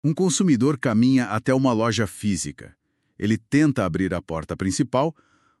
Um consumidor caminha até uma loja física. Ele tenta abrir a porta principal,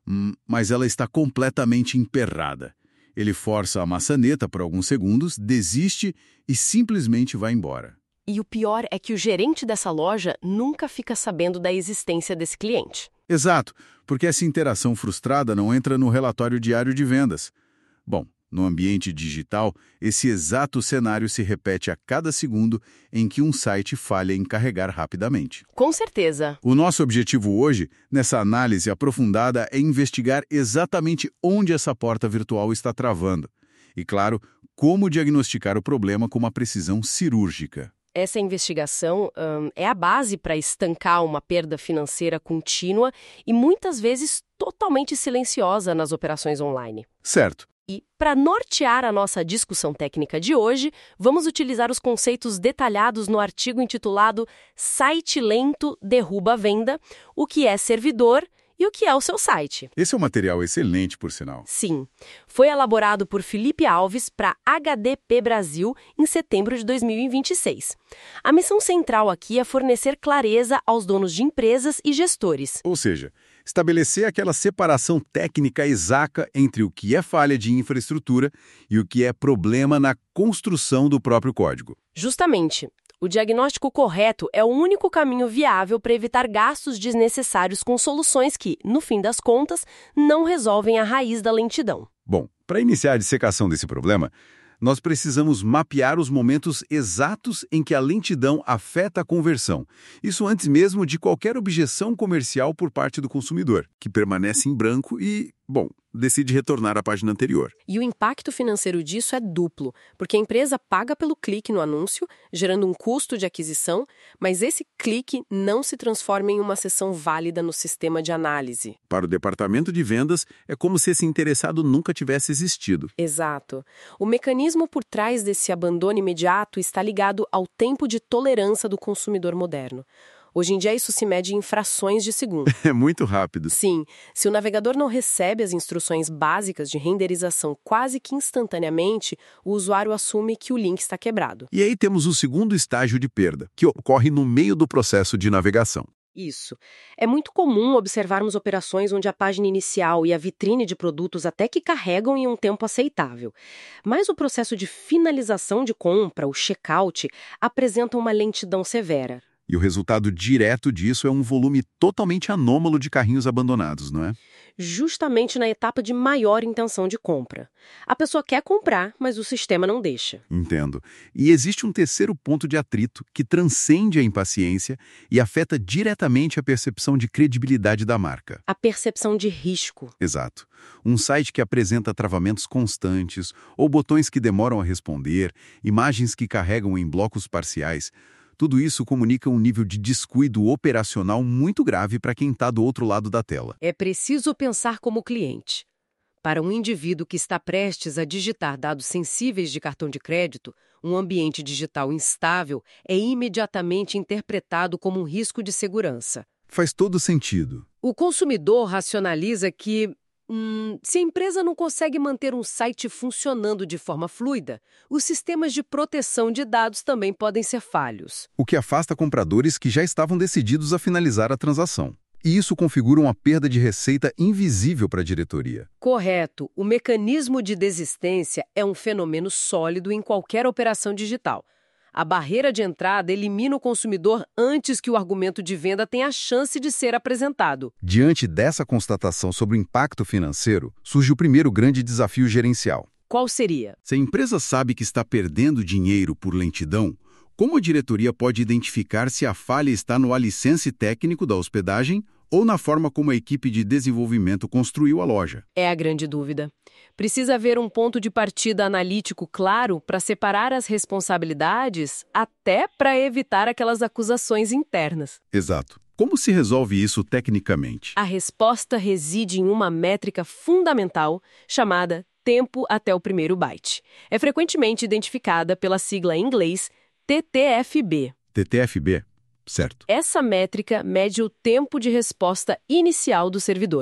mas ela está completamente emperrada. Ele força a maçaneta por alguns segundos, desiste e simplesmente vai embora. E o pior é que o gerente dessa loja nunca fica sabendo da existência desse cliente. Exato, porque essa interação frustrada não entra no relatório diário de vendas. Bom, no ambiente digital, esse exato cenário se repete a cada segundo em que um site falha em carregar rapidamente. Com certeza. O nosso objetivo hoje, nessa análise aprofundada, é investigar exatamente onde essa porta virtual está travando. E, claro, como diagnosticar o problema com uma precisão cirúrgica. Essa investigação é a base para estancar uma perda financeira contínua e muitas vezes totalmente silenciosa nas operações online. Certo. E, para nortear a nossa discussão técnica de hoje, vamos utilizar os conceitos detalhados no artigo intitulado Site Lento Derruba a Venda, o que é servidor e o que é o seu site. Esse é um material excelente, por sinal. Sim. Foi elaborado por Felipe Alves para HDP Brasil em setembro de 2026. A missão central aqui é fornecer clareza aos donos de empresas e gestores. Ou seja, estabelecer aquela separação técnica exata entre o que é falha de infraestrutura e o que é problema na construção do próprio código. Justamente. O diagnóstico correto é o único caminho viável para evitar gastos desnecessários com soluções que, no fim das contas, não resolvem a raiz da lentidão. Bom, para iniciar a dissecação desse problema, nós precisamos mapear os momentos exatos em que a lentidão afeta a conversão. Isso antes mesmo de qualquer objeção comercial por parte do consumidor, que permanece em branco e, decide retornar à página anterior. E o impacto financeiro disso é duplo, porque a empresa paga pelo clique no anúncio, gerando um custo de aquisição, mas esse clique não se transforma em uma sessão válida no sistema de análise. Para o departamento de vendas, é como se esse interessado nunca tivesse existido. Exato. O mecanismo por trás desse abandono imediato está ligado ao tempo de tolerância do consumidor moderno. Hoje em dia, isso se mede em frações de segundo. É muito rápido. Sim, se o navegador não recebe as instruções básicas de renderização quase que instantaneamente, o usuário assume que o link está quebrado. E aí temos o segundo estágio de perda, que ocorre no meio do processo de navegação. Isso. É muito comum observarmos operações onde a página inicial e a vitrine de produtos até que carregam em um tempo aceitável. Mas o processo de finalização de compra, o checkout, apresenta uma lentidão severa. E o resultado direto disso é um volume totalmente anômalo de carrinhos abandonados, não é? Justamente na etapa de maior intenção de compra. A pessoa quer comprar, mas o sistema não deixa. Entendo. E existe um terceiro ponto de atrito que transcende a impaciência e afeta diretamente a percepção de credibilidade da marca. A percepção de risco. Exato. Um site que apresenta travamentos constantes ou botões que demoram a responder, imagens que carregam em blocos parciais. Tudo isso comunica um nível de descuido operacional muito grave para quem está do outro lado da tela. É preciso pensar como cliente. Para um indivíduo que está prestes a digitar dados sensíveis de cartão de crédito, um ambiente digital instável é imediatamente interpretado como um risco de segurança. Faz todo sentido. O consumidor racionaliza que se a empresa não consegue manter um site funcionando de forma fluida, os sistemas de proteção de dados também podem ser falhos. O que afasta compradores que já estavam decididos a finalizar a transação. E isso configura uma perda de receita invisível para a diretoria. Correto. O mecanismo de desistência é um fenômeno sólido em qualquer operação digital. A barreira de entrada elimina o consumidor antes que o argumento de venda tenha a chance de ser apresentado. Diante dessa constatação sobre o impacto financeiro, surge o primeiro grande desafio gerencial. Qual seria? Se a empresa sabe que está perdendo dinheiro por lentidão, como a diretoria pode identificar se a falha está no alicerce técnico da hospedagem ou na forma como a equipe de desenvolvimento construiu a loja? É a grande dúvida. Precisa haver um ponto de partida analítico claro para separar as responsabilidades, até para evitar aquelas acusações internas. Exato. Como se resolve isso tecnicamente? A resposta reside em uma métrica fundamental chamada tempo até o primeiro byte. É frequentemente identificada pela sigla em inglês TTFB. TTFB, certo. Essa métrica mede o tempo de resposta inicial do servidor.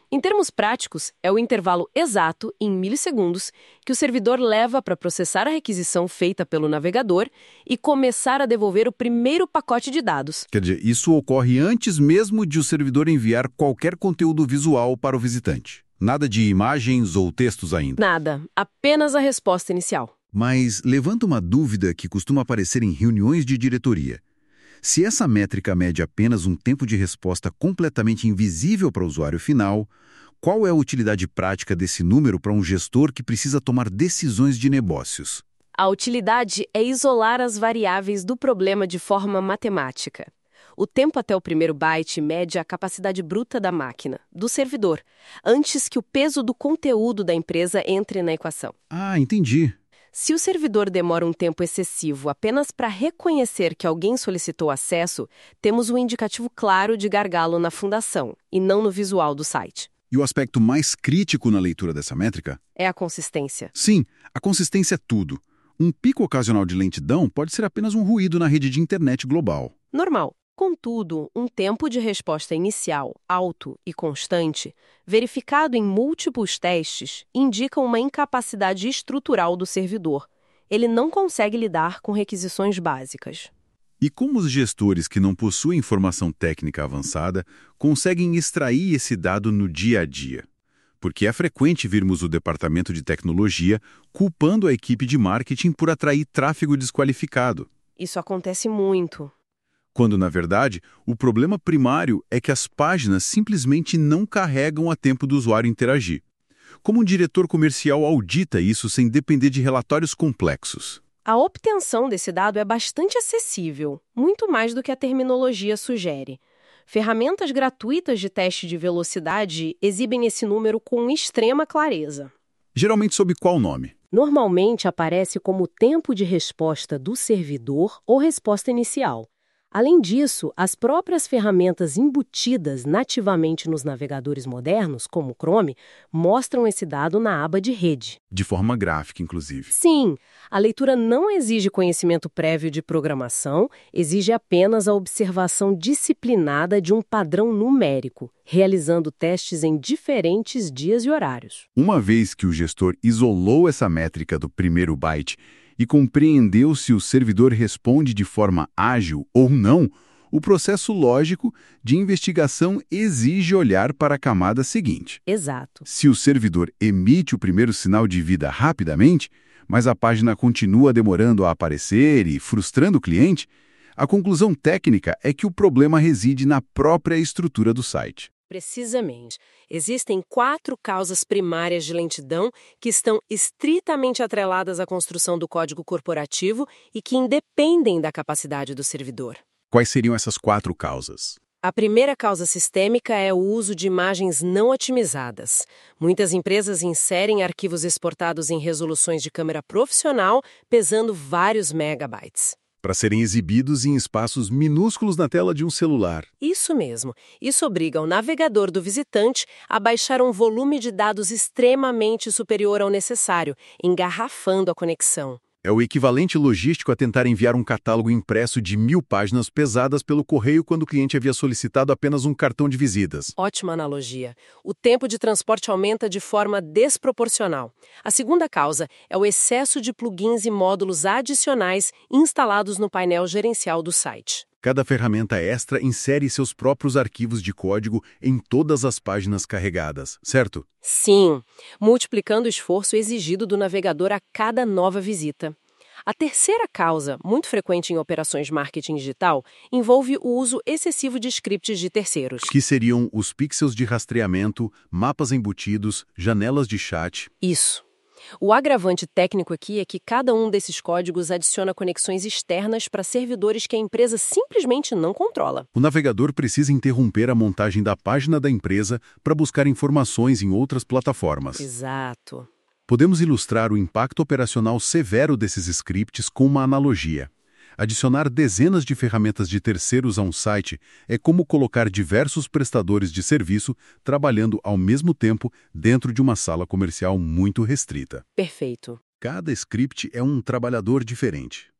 Em termos práticos, é o intervalo exato, em milissegundos, que o servidor leva para processar a requisição feita pelo navegador e começar a devolver o primeiro pacote de dados. Quer dizer, isso ocorre antes mesmo de o servidor enviar qualquer conteúdo visual para o visitante. Nada de imagens ou textos ainda. Nada, apenas a resposta inicial. Mas levanta uma dúvida que costuma aparecer em reuniões de diretoria. Se essa métrica mede apenas um tempo de resposta completamente invisível para o usuário final, qual é a utilidade prática desse número para um gestor que precisa tomar decisões de negócios? A utilidade é isolar as variáveis do problema de forma matemática. O tempo até o primeiro byte mede a capacidade bruta da máquina, do servidor, antes que o peso do conteúdo da empresa entre na equação. Ah, entendi. Se o servidor demora um tempo excessivo apenas para reconhecer que alguém solicitou acesso, temos um indicativo claro de gargalo na fundação, e não no visual do site. E o aspecto mais crítico na leitura dessa métrica? É a consistência. Sim, a consistência é tudo. Um pico ocasional de lentidão pode ser apenas um ruído na rede de internet global. Normal. Contudo, um tempo de resposta inicial, alto e constante, verificado em múltiplos testes, indica uma incapacidade estrutural do servidor. Ele não consegue lidar com requisições básicas. E como os gestores que não possuem formação técnica avançada conseguem extrair esse dado no dia a dia? Porque é frequente virmos o departamento de tecnologia culpando a equipe de marketing por atrair tráfego desqualificado. Isso acontece muito. Quando, na verdade, o problema primário é que as páginas simplesmente não carregam a tempo do usuário interagir. Como um diretor comercial audita isso sem depender de relatórios complexos? A obtenção desse dado é bastante acessível, muito mais do que a terminologia sugere. Ferramentas gratuitas de teste de velocidade exibem esse número com extrema clareza. Geralmente sob qual nome? Normalmente aparece como tempo de resposta do servidor ou resposta inicial. Além disso, as próprias ferramentas embutidas nativamente nos navegadores modernos, como o Chrome, mostram esse dado na aba de rede. De forma gráfica, inclusive. Sim, a leitura não exige conhecimento prévio de programação, exige apenas a observação disciplinada de um padrão numérico, realizando testes em diferentes dias e horários. Uma vez que o gestor isolou essa métrica do primeiro byte e compreendeu se o servidor responde de forma ágil ou não, o processo lógico de investigação exige olhar para a camada seguinte. Exato. Se o servidor emite o primeiro sinal de vida rapidamente, mas a página continua demorando a aparecer e frustrando o cliente, a conclusão técnica é que o problema reside na própria estrutura do site. Precisamente. Existem 4 causas primárias de lentidão que estão estritamente atreladas à construção do código corporativo e que independem da capacidade do servidor. Quais seriam essas 4 causas? A primeira causa sistêmica é o uso de imagens não otimizadas. Muitas empresas inserem arquivos exportados em resoluções de câmera profissional, pesando vários megabytes. Para serem exibidos em espaços minúsculos na tela de um celular. Isso mesmo. Isso obriga o navegador do visitante a baixar um volume de dados extremamente superior ao necessário, engarrafando a conexão. É o equivalente logístico a tentar enviar um catálogo impresso de 1000 páginas pesadas pelo correio quando o cliente havia solicitado apenas um cartão de visitas. Ótima analogia. O tempo de transporte aumenta de forma desproporcional. A segunda causa é o excesso de plugins e módulos adicionais instalados no painel gerencial do site. Cada ferramenta extra insere seus próprios arquivos de código em todas as páginas carregadas, certo? Sim, multiplicando o esforço exigido do navegador a cada nova visita. A terceira causa, muito frequente em operações de marketing digital, envolve o uso excessivo de scripts de terceiros. Que seriam os pixels de rastreamento, mapas embutidos, janelas de chat. Isso. O agravante técnico aqui é que cada um desses códigos adiciona conexões externas para servidores que a empresa simplesmente não controla. O navegador precisa interromper a montagem da página da empresa para buscar informações em outras plataformas. Exato. Podemos ilustrar o impacto operacional severo desses scripts com uma analogia. Adicionar dezenas de ferramentas de terceiros a um site é como colocar diversos prestadores de serviço trabalhando ao mesmo tempo dentro de uma sala comercial muito restrita. Perfeito. Cada script é um trabalhador diferente.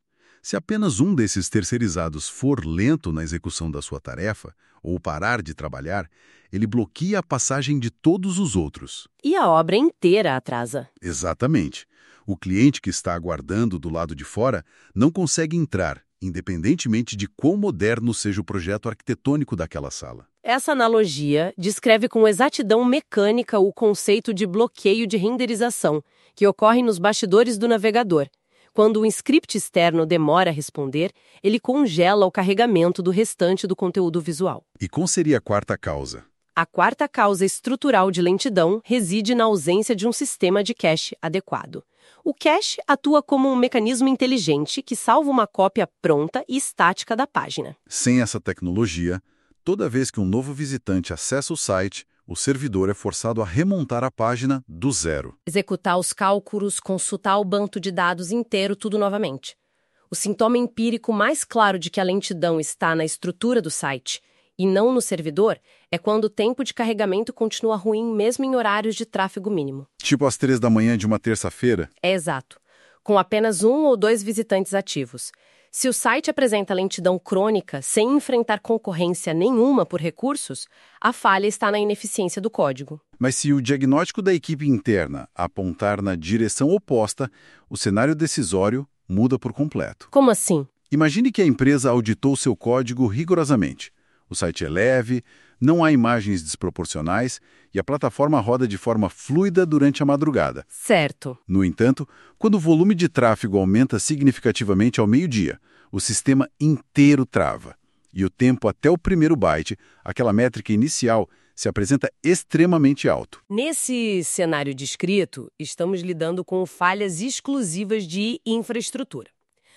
Se apenas um desses terceirizados for lento na execução da sua tarefa, ou parar de trabalhar, ele bloqueia a passagem de todos os outros. E a obra inteira atrasa. Exatamente. O cliente que está aguardando do lado de fora não consegue entrar, independentemente de quão moderno seja o projeto arquitetônico daquela sala. Essa analogia descreve com exatidão mecânica o conceito de bloqueio de renderização, que ocorre nos bastidores do navegador. Quando um script externo demora a responder, ele congela o carregamento do restante do conteúdo visual. E qual seria a quarta causa? A quarta causa estrutural de lentidão reside na ausência de um sistema de cache adequado. O cache atua como um mecanismo inteligente que salva uma cópia pronta e estática da página. Sem essa tecnologia, toda vez que um novo visitante acessa o site, o servidor é forçado a remontar a página do zero. Executar os cálculos, consultar o banco de dados inteiro, tudo novamente. O sintoma empírico mais claro de que a lentidão está na estrutura do site e não no servidor é quando o tempo de carregamento continua ruim mesmo em horários de tráfego mínimo. Tipo às 3 da manhã de uma terça-feira? É exato. Com apenas 1 ou 2 visitantes ativos. Se o site apresenta lentidão crônica sem enfrentar concorrência nenhuma por recursos, a falha está na ineficiência do código. Mas se o diagnóstico da equipe interna apontar na direção oposta, o cenário decisório muda por completo. Como assim? Imagine que a empresa auditou seu código rigorosamente. O site é leve, não há imagens desproporcionais e a plataforma roda de forma fluida durante a madrugada. Certo. No entanto, quando o volume de tráfego aumenta significativamente ao meio-dia, o sistema inteiro trava. E o tempo até o primeiro byte, aquela métrica inicial, se apresenta extremamente alto. Nesse cenário descrito, estamos lidando com falhas exclusivas de infraestrutura.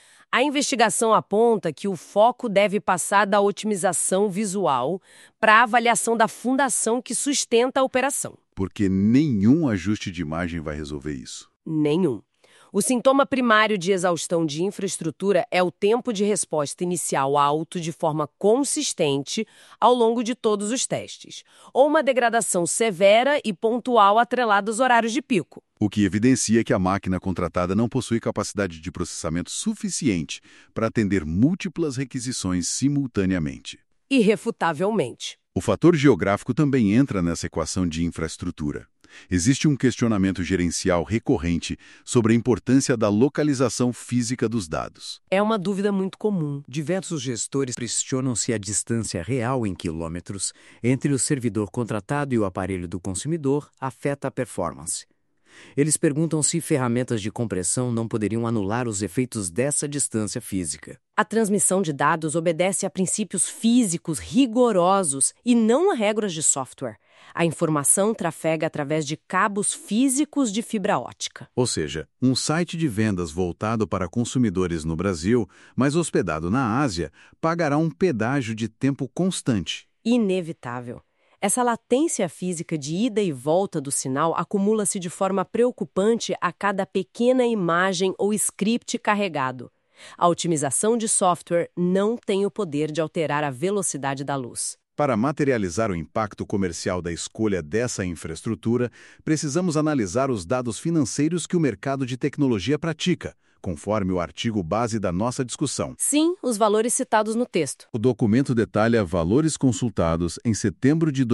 A investigação aponta que o foco deve passar da otimização visual para a avaliação da fundação que sustenta a operação. Porque nenhum ajuste de imagem vai resolver isso. Nenhum. O sintoma primário de exaustão de infraestrutura é o tempo de resposta inicial alto de forma consistente ao longo de todos os testes, ou uma degradação severa e pontual atrelada aos horários de pico. O que evidencia que a máquina contratada não possui capacidade de processamento suficiente para atender múltiplas requisições simultaneamente. Irrefutavelmente. O fator geográfico também entra nessa equação de infraestrutura. Existe um questionamento gerencial recorrente sobre a importância da localização física dos dados. É uma dúvida muito comum. Diversos gestores questionam se a distância real em quilômetros entre o servidor contratado e o aparelho do consumidor afeta a performance. Eles perguntam se ferramentas de compressão não poderiam anular os efeitos dessa distância física. A transmissão de dados obedece a princípios físicos rigorosos e não a regras de software. A informação trafega através de cabos físicos de fibra ótica. Ou seja, um site de vendas voltado para consumidores no Brasil, mas hospedado na Ásia, pagará um pedágio de tempo constante. Inevitável. Essa latência física de ida e volta do sinal acumula-se de forma preocupante a cada pequena imagem ou script carregado. A otimização de software não tem o poder de alterar a velocidade da luz. Para materializar o impacto comercial da escolha dessa infraestrutura, precisamos analisar os dados financeiros que o mercado de tecnologia pratica, conforme o artigo base da nossa discussão. Sim, os valores citados no texto. O documento detalha valores consultados em setembro de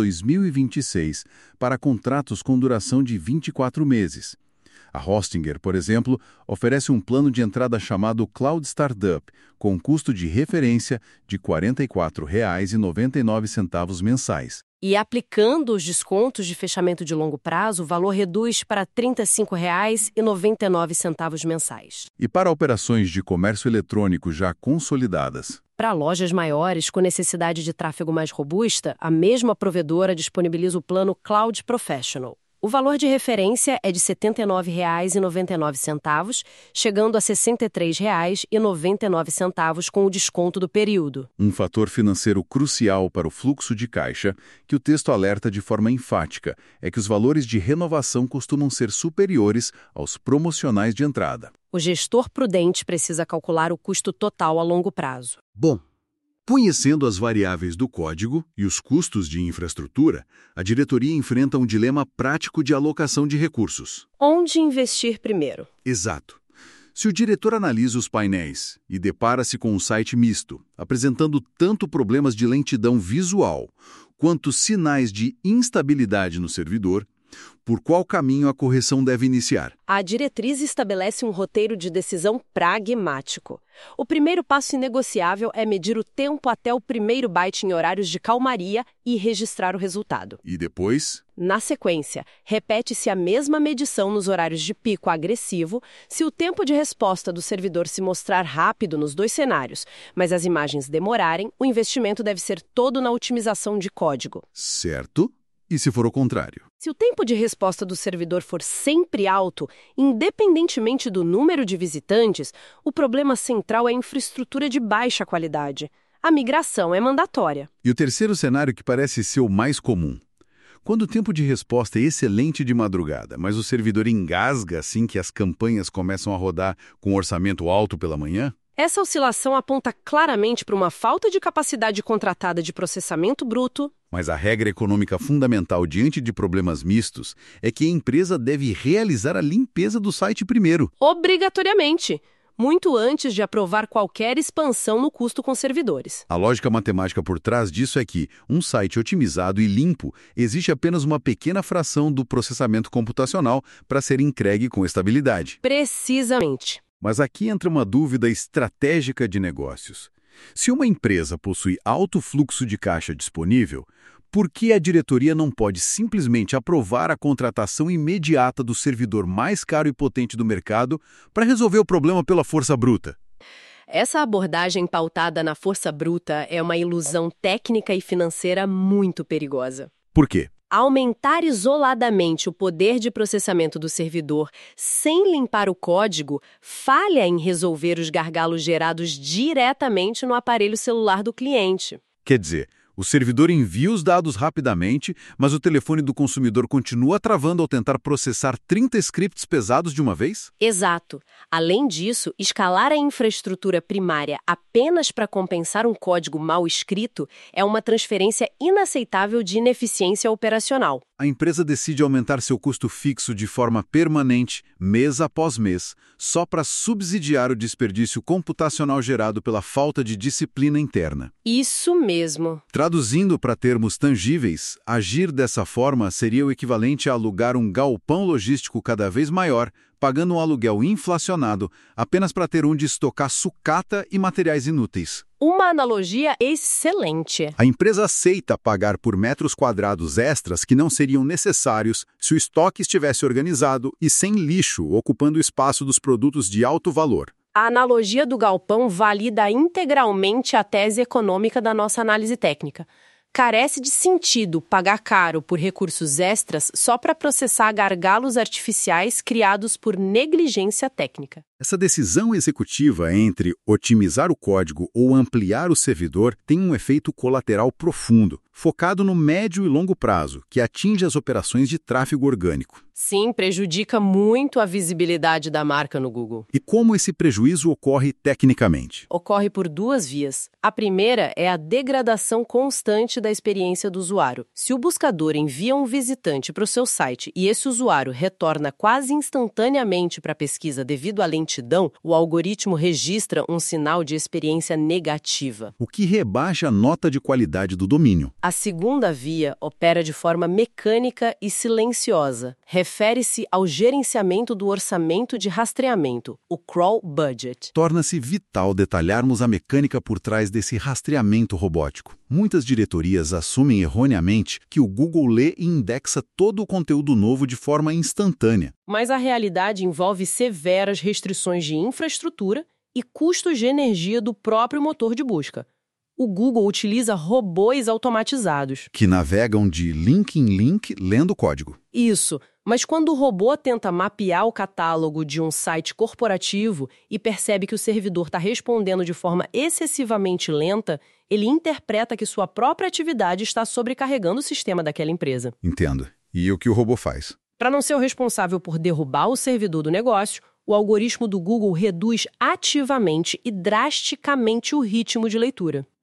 2026 para contratos com duração de 24 meses. A Hostinger, por exemplo, oferece um plano de entrada chamado Cloud Startup, com custo de referência de R$ 44,99 mensais. E aplicando os descontos de fechamento de longo prazo, o valor reduz para R$ 35,99 mensais. E para operações de comércio eletrônico já consolidadas? Para lojas maiores com necessidade de tráfego mais robusta, a mesma provedora disponibiliza o plano Cloud Professional. O valor de referência é de R$ 79,99, chegando a R$ 63,99 com o desconto do período. Um fator financeiro crucial para o fluxo de caixa, que o texto alerta de forma enfática, é que os valores de renovação costumam ser superiores aos promocionais de entrada. O gestor prudente precisa calcular o custo total a longo prazo. Bom, conhecendo as variáveis do código e os custos de infraestrutura, a diretoria enfrenta um dilema prático de alocação de recursos. Onde investir primeiro? Exato. Se o diretor analisa os painéis e depara-se com um site misto, apresentando tanto problemas de lentidão visual quanto sinais de instabilidade no servidor, por qual caminho a correção deve iniciar? A diretriz estabelece um roteiro de decisão pragmático. O primeiro passo inegociável é medir o tempo até o primeiro byte em horários de calmaria e registrar o resultado. E depois? Na sequência, repete-se a mesma medição nos horários de pico agressivo se o tempo de resposta do servidor se mostrar rápido nos dois cenários, mas as imagens demorarem, o investimento deve ser todo na otimização de código. Certo. E se for o contrário? Se o tempo de resposta do servidor for sempre alto, independentemente do número de visitantes, o problema central é a infraestrutura de baixa qualidade. A migração é mandatória. E o terceiro cenário que parece ser o mais comum. Quando o tempo de resposta é excelente de madrugada, mas o servidor engasga assim que as campanhas começam a rodar com orçamento alto pela manhã? Essa oscilação aponta claramente para uma falta de capacidade contratada de processamento bruto. Mas a regra econômica fundamental diante de problemas mistos é que a empresa deve realizar a limpeza do site primeiro. Obrigatoriamente, muito antes de aprovar qualquer expansão no custo com servidores. A lógica matemática por trás disso é que um site otimizado e limpo exige apenas uma pequena fração do processamento computacional para ser entregue com estabilidade. Precisamente. Mas aqui entra uma dúvida estratégica de negócios. Se uma empresa possui alto fluxo de caixa disponível, por que a diretoria não pode simplesmente aprovar a contratação imediata do servidor mais caro e potente do mercado para resolver o problema pela força bruta? Essa abordagem pautada na força bruta é uma ilusão técnica e financeira muito perigosa. Por quê? Aumentar isoladamente o poder de processamento do servidor sem limpar o código falha em resolver os gargalos gerados diretamente no aparelho celular do cliente. Quer dizer, o servidor envia os dados rapidamente, mas o telefone do consumidor continua travando ao tentar processar 30 scripts pesados de uma vez? Exato. Além disso, escalar a infraestrutura primária apenas para compensar um código mal escrito é uma transferência inaceitável de ineficiência operacional. A empresa decide aumentar seu custo fixo de forma permanente, mês após mês, só para subsidiar o desperdício computacional gerado pela falta de disciplina interna. Isso mesmo. Traduzindo para termos tangíveis, agir dessa forma seria o equivalente a alugar um galpão logístico cada vez maior, pagando um aluguel inflacionado apenas para ter onde estocar sucata e materiais inúteis. Uma analogia excelente. A empresa aceita pagar por metros quadrados extras que não seriam necessários se o estoque estivesse organizado e sem lixo ocupando o espaço dos produtos de alto valor. A analogia do galpão valida integralmente a tese econômica da nossa análise técnica. Carece de sentido pagar caro por recursos extras só para processar gargalos artificiais criados por negligência técnica. Essa decisão executiva entre otimizar o código ou ampliar o servidor tem um efeito colateral profundo, focado no médio e longo prazo, que atinge as operações de tráfego orgânico. Sim, prejudica muito a visibilidade da marca no Google. E como esse prejuízo ocorre tecnicamente? Ocorre por duas vias. A primeira é a degradação constante da experiência do usuário. Se o buscador envia um visitante para o seu site e esse usuário retorna quase instantaneamente para a pesquisa devido à lentidão, o algoritmo registra um sinal de experiência negativa. O que rebaixa a nota de qualidade do domínio. A segunda via opera de forma mecânica e silenciosa. Refere-se ao gerenciamento do orçamento de rastreamento, o crawl budget. Torna-se vital detalharmos a mecânica por trás desse rastreamento robótico. Muitas diretorias assumem erroneamente que o Google lê e indexa todo o conteúdo novo de forma instantânea. Mas a realidade envolve severas restrições de infraestrutura e custos de energia do próprio motor de busca. O Google utiliza robôs automatizados. Que navegam de link em link lendo código. Isso, mas quando o robô tenta mapear o catálogo de um site corporativo e percebe que o servidor está respondendo de forma excessivamente lenta, ele interpreta que sua própria atividade está sobrecarregando o sistema daquela empresa. Entendo. E o que o robô faz? Para não ser o responsável por derrubar o servidor do negócio, o algoritmo do Google reduz ativamente e drasticamente o ritmo de leitura.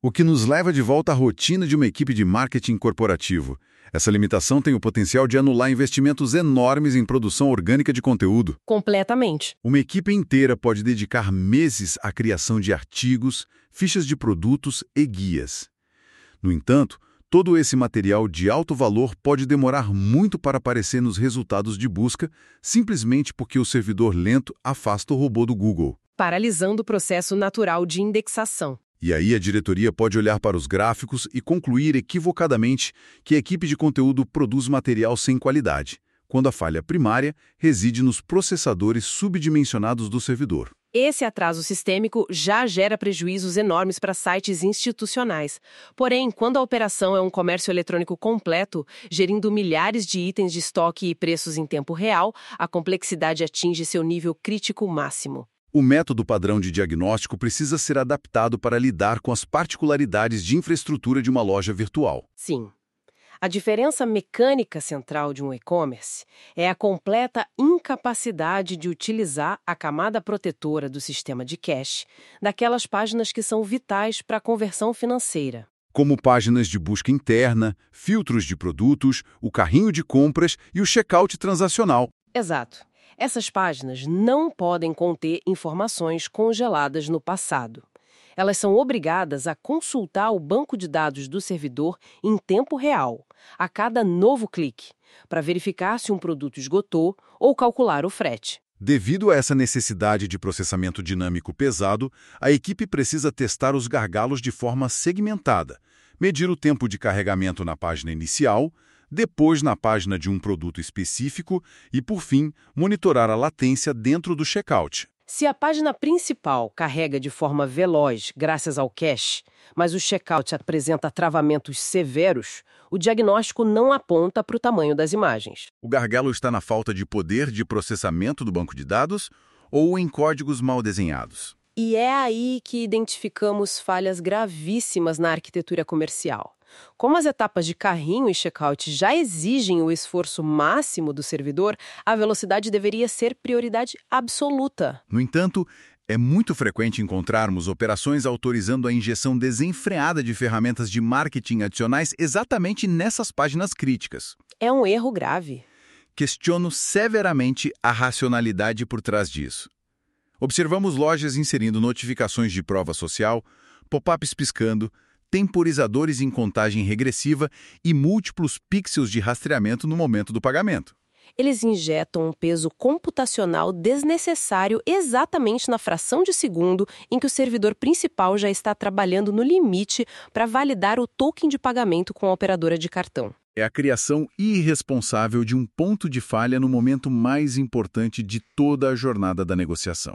O que nos leva de volta à rotina de uma equipe de marketing corporativo. Essa limitação tem o potencial de anular investimentos enormes em produção orgânica de conteúdo. Completamente. Uma equipe inteira pode dedicar meses à criação de artigos, fichas de produtos e guias. No entanto, todo esse material de alto valor pode demorar muito para aparecer nos resultados de busca, simplesmente porque o servidor lento afasta o robô do Google. Paralisando o processo natural de indexação. E aí a diretoria pode olhar para os gráficos e concluir equivocadamente que a equipe de conteúdo produz material sem qualidade, quando a falha primária reside nos processadores subdimensionados do servidor. Esse atraso sistêmico já gera prejuízos enormes para sites institucionais. Porém, quando a operação é um comércio eletrônico completo, gerindo milhares de itens de estoque e preços em tempo real, a complexidade atinge seu nível crítico máximo. O método padrão de diagnóstico precisa ser adaptado para lidar com as particularidades de infraestrutura de uma loja virtual. Sim. A diferença mecânica central de um e-commerce é a completa incapacidade de utilizar a camada protetora do sistema de cache daquelas páginas que são vitais para a conversão financeira. Como páginas de busca interna, filtros de produtos, o carrinho de compras e o checkout transacional. Exato. Essas páginas não podem conter informações congeladas no passado. Elas são obrigadas a consultar o banco de dados do servidor em tempo real, a cada novo clique, para verificar se um produto esgotou ou calcular o frete. Devido a essa necessidade de processamento dinâmico pesado, a equipe precisa testar os gargalos de forma segmentada, medir o tempo de carregamento na página inicial, depois na página de um produto específico e, por fim, monitorar a latência dentro do checkout. Se a página principal carrega de forma veloz graças ao cache, mas o checkout apresenta travamentos severos, o diagnóstico não aponta para o tamanho das imagens. O gargalo está na falta de poder de processamento do banco de dados ou em códigos mal desenhados? E é aí que identificamos falhas gravíssimas na arquitetura comercial. Como as etapas de carrinho e checkout já exigem o esforço máximo do servidor, a velocidade deveria ser prioridade absoluta. No entanto, é muito frequente encontrarmos operações autorizando a injeção desenfreada de ferramentas de marketing adicionais exatamente nessas páginas críticas. É um erro grave. Questiono severamente a racionalidade por trás disso. Observamos lojas inserindo notificações de prova social, pop-ups piscando, temporizadores em contagem regressiva e múltiplos pixels de rastreamento no momento do pagamento. Eles injetam um peso computacional desnecessário exatamente na fração de segundo em que o servidor principal já está trabalhando no limite para validar o token de pagamento com a operadora de cartão. É a criação irresponsável de um ponto de falha no momento mais importante de toda a jornada da negociação.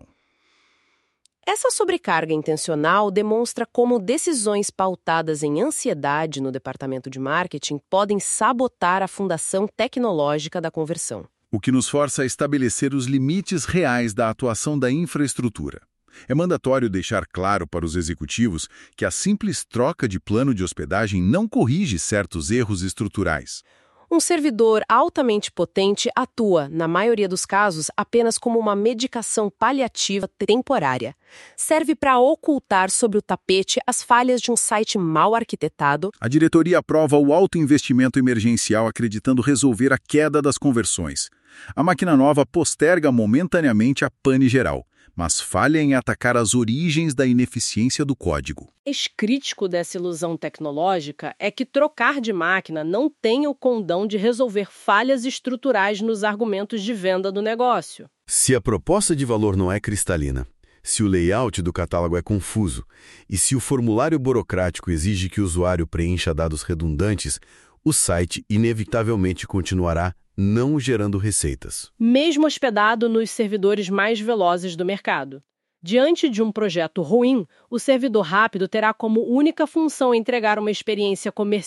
Essa sobrecarga intencional demonstra como decisões pautadas em ansiedade no departamento de marketing podem sabotar a fundação tecnológica da conversão. O que nos força a estabelecer os limites reais da atuação da infraestrutura. É mandatório deixar claro para os executivos que a simples troca de plano de hospedagem não corrige certos erros estruturais. Um servidor altamente potente atua, na maioria dos casos, apenas como uma medicação paliativa temporária. Serve para ocultar sobre o tapete as falhas de um site mal arquitetado. A diretoria aprova o alto investimento emergencial acreditando resolver a queda das conversões. A máquina nova posterga momentaneamente a pane geral, mas falha em atacar as origens da ineficiência do código. O crítico dessa ilusão tecnológica é que trocar de máquina não tem o condão de resolver falhas estruturais nos argumentos de venda do negócio. Se a proposta de valor não é cristalina, se o layout do catálogo é confuso e se o formulário burocrático exige que o usuário preencha dados redundantes, o site inevitavelmente continuará não gerando receitas. Mesmo hospedado nos servidores mais velozes do mercado. Diante de um projeto ruim, o servidor rápido terá como única função entregar uma experiência comercial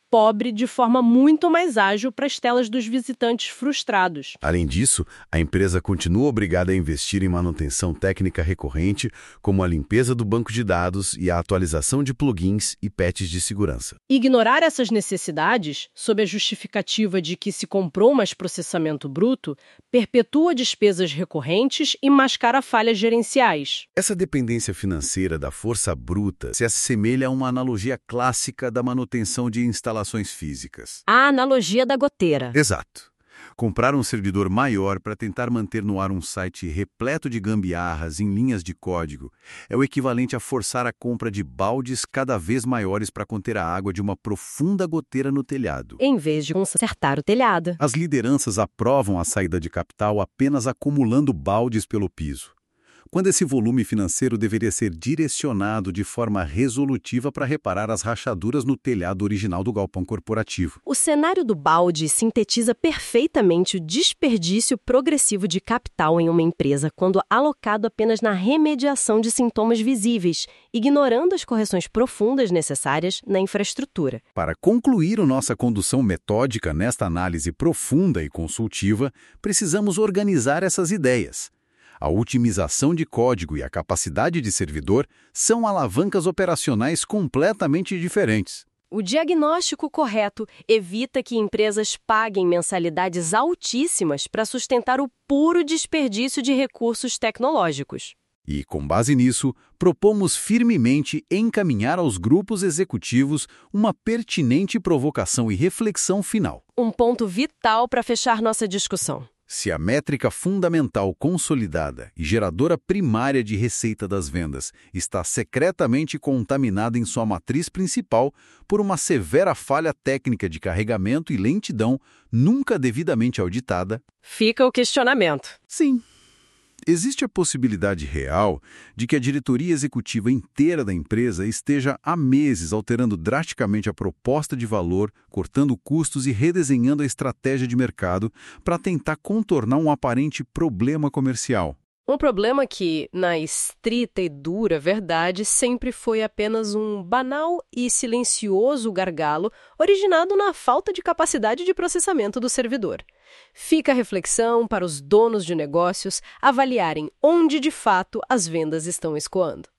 pobre de forma muito mais ágil para as telas dos visitantes frustrados. Além disso, a empresa continua obrigada a investir em manutenção técnica recorrente, como a limpeza do banco de dados e a atualização de plugins e patches de segurança. Ignorar essas necessidades, sob a justificativa de que se comprou mais processamento bruto, perpetua despesas recorrentes e mascara falhas gerenciais. Essa dependência financeira da força bruta se assemelha a uma analogia clássica da manutenção de instalações físicas. A analogia da goteira. Exato. Comprar um servidor maior para tentar manter no ar um site repleto de gambiarras em linhas de código é o equivalente a forçar a compra de baldes cada vez maiores para conter a água de uma profunda goteira no telhado. Em vez de consertar o telhado. As lideranças aprovam a saída de capital apenas acumulando baldes pelo piso, quando esse volume financeiro deveria ser direcionado de forma resolutiva para reparar as rachaduras no telhado original do galpão corporativo. O cenário do balde sintetiza perfeitamente o desperdício progressivo de capital em uma empresa quando alocado apenas na remediação de sintomas visíveis, ignorando as correções profundas necessárias na infraestrutura. Para concluir nossa condução metódica nesta análise profunda e consultiva, precisamos organizar essas ideias. A otimização de código e a capacidade de servidor são alavancas operacionais completamente diferentes. O diagnóstico correto evita que empresas paguem mensalidades altíssimas para sustentar o puro desperdício de recursos tecnológicos. E, com base nisso, propomos firmemente encaminhar aos grupos executivos uma pertinente provocação e reflexão final. Um ponto vital para fechar nossa discussão. Se a métrica fundamental consolidada e geradora primária de receita das vendas está secretamente contaminada em sua matriz principal por uma severa falha técnica de carregamento e lentidão nunca devidamente auditada, fica o questionamento. Sim. Existe a possibilidade real de que a diretoria executiva inteira da empresa esteja há meses alterando drasticamente a proposta de valor, cortando custos e redesenhando a estratégia de mercado para tentar contornar um aparente problema comercial. Um problema que, na estrita e dura verdade, sempre foi apenas um banal e silencioso gargalo originado na falta de capacidade de processamento do servidor. Fica a reflexão para os donos de negócios avaliarem onde de fato as vendas estão escoando.